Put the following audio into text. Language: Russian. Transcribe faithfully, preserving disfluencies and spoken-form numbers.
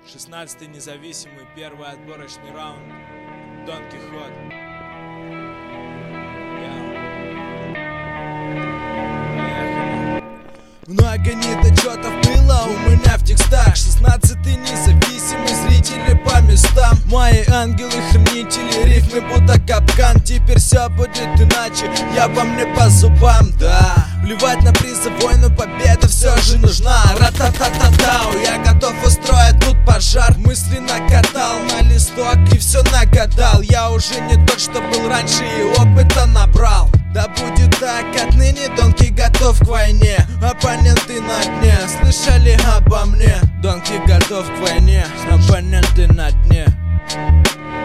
шестнадцатый независимый, первый отборочный раунд. Дон Кихот. Много недочетов было у меня в текстах. Шестнадцатый независимый, зрители по местам. Мои ангелы-хранители, рифмы будто капкан. Теперь все будет иначе, я вам не по зубам, да. Плевать на призовой, но победа все же нужна. Ра-та-та-та-тау, я готов устроить тут пожар. Мысли накатал на листок и все нагадал. Я уже не тот, что был раньше, и опыта набрал. Да будет так, отныне Донки готов к войне. Оппоненты на дне, слышали обо мне? Донки готов к войне, оппоненты на дне.